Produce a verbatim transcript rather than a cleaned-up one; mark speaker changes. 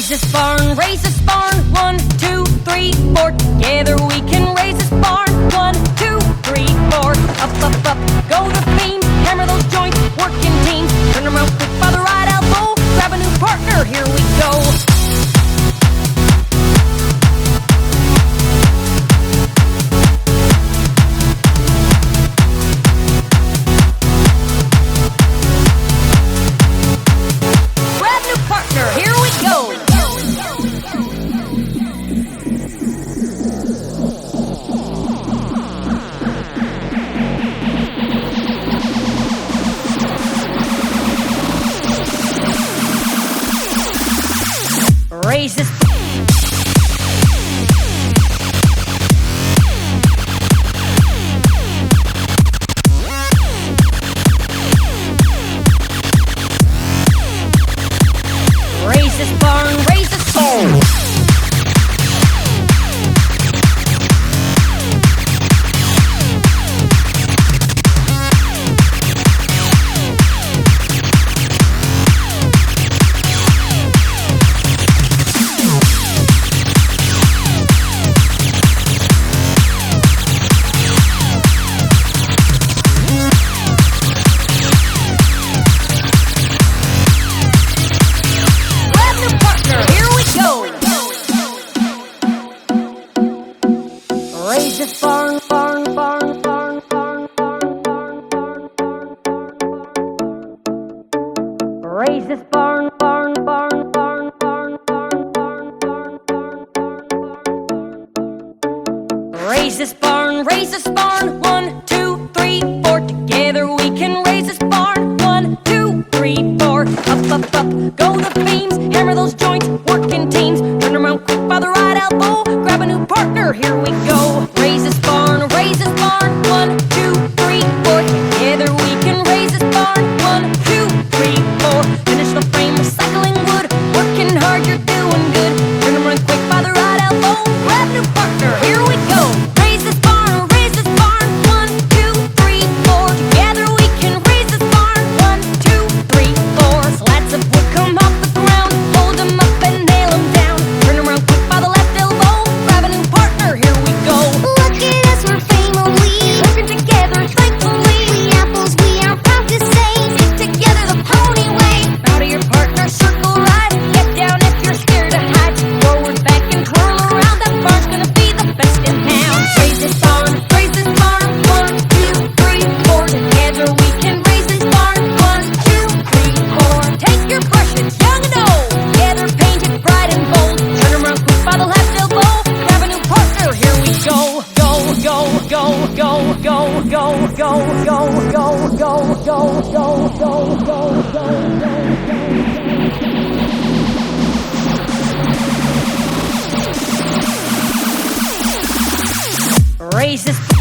Speaker 1: Raise this barn, raise this barn. One, two, three, four. Together we can raise this barn. One, two, three, four. Up, up, up, go the beam. Hammer those joints, working teams. Turn around quick by the right elbow. Grab a new partner, here we go. Raise this. Raise this barn, raise this barn. Raise this barn, barn, barn, barn, barn, barn, barn, barn. Raise this barn, barn, barn, barn, barn, barn, barn, barn, barn. Raise this barn, raise this barn. One, two, three, four. Together we can raise this barn. One, two, three, four. Up, up, up, go the beams. Hammer those joints, working teams. Turn around quick by the right elbow. Grab a new partner, here we go. Raise this barn, raise this barn. One, two, three, four. Together we can raise this barn. One, two, three, four. Finish the frame, recycling wood. Working hard, you're doing good. Turn them run quick by the right elbow. Grab a new partner, here we go. Raise this barn, raise this barn. One, two, three, four. Together we can raise this barn. One, two, three, four. Slats of wood come off the ground. Hold them up and nail them down. Turn them around quick by the left elbow. Grab a new partner, here we go.
Speaker 2: Look at us, we're family.
Speaker 1: Working together, thankfully.
Speaker 2: We apples, we are proud to say.
Speaker 1: Stick together the pony way. Bow to your partner, circle right. Get down if you're scared to hide. Forward, back, and twirl around. That barn's gonna be the best in town. Raise this barn, raise this barn. One, two, three, four. Together we can raise this barn. One, two, three, four. Take your brushes, young and old. Together paint it bright and bold. Turn around quick by the left elbow. Grab a new partner, here we go. Go, go, go, go, go, go, go, go, go, go, go, go, go, go, go, go. Raise this.